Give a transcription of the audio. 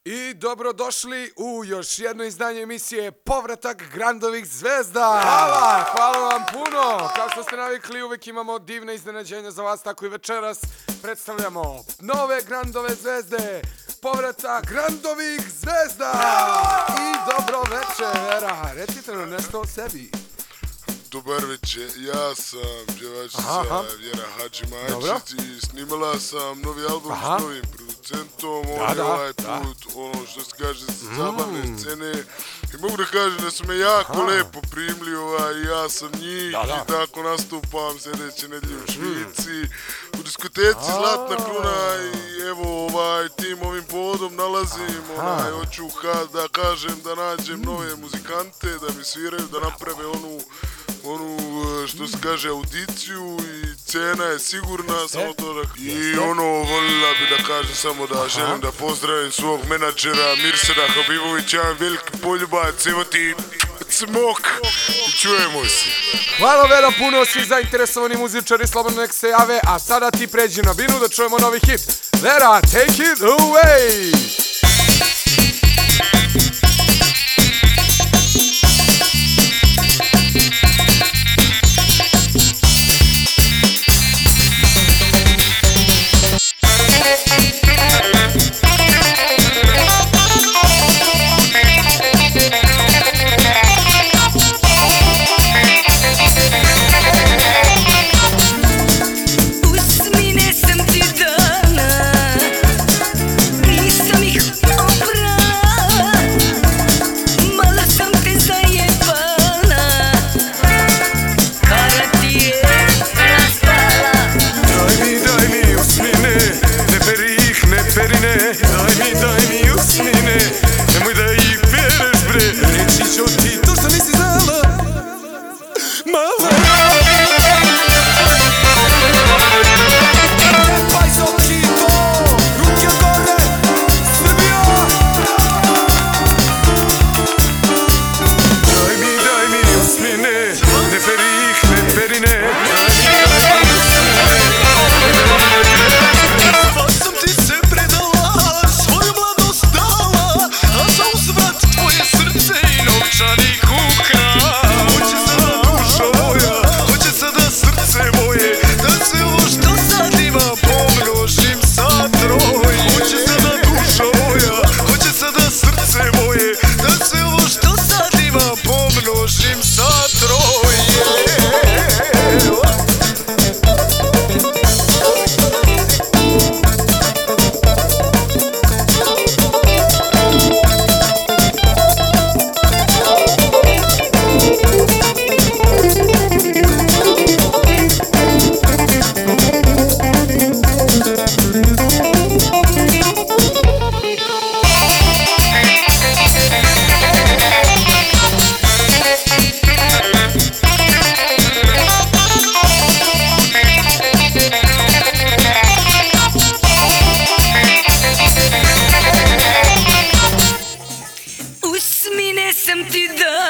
I dobrodošli u još jedno izdanje emisije Povratak Grandovih zvezda. Hvala vam puno. Kao što ste navikli, uvijek imamo divne iznenađenja za vas, tako i večeras predstavljamo nove Grandove zvezde. Povratak Grandovih zvezda. I dobro večer, Vera. Recite nam nešto o sebi. Dobar večer, ja sam pjevačica Vjera Hadžimajić i snimala sam novi album s novim producentom. Ovaj put, ono što se kaže, sa zabavne scene. I mogu da kažem da su me jako lepo primili, ja sam njih i tako nastupam sljedeće nedelje u Švici u diskoteci Zlatna kruna i evo tim ovim povodom nalazim, hoću da kažem da nađem nove muzikante, da mi sviraju, da naprave onu što se kaže audiciju i cena je sigurna, samo to da... I volila bi da kažem samo da želim da pozdravim svog menadžera Mirsada Habibovića, veliki poljubac, evo ti cmok i čujemo se. Hvala Vera puno, svi zainteresovani muzičari slobodno nek se jave, a sada ti pređi na binu da čujemo novi hit. Vera, take it away! Usmine sam ti dao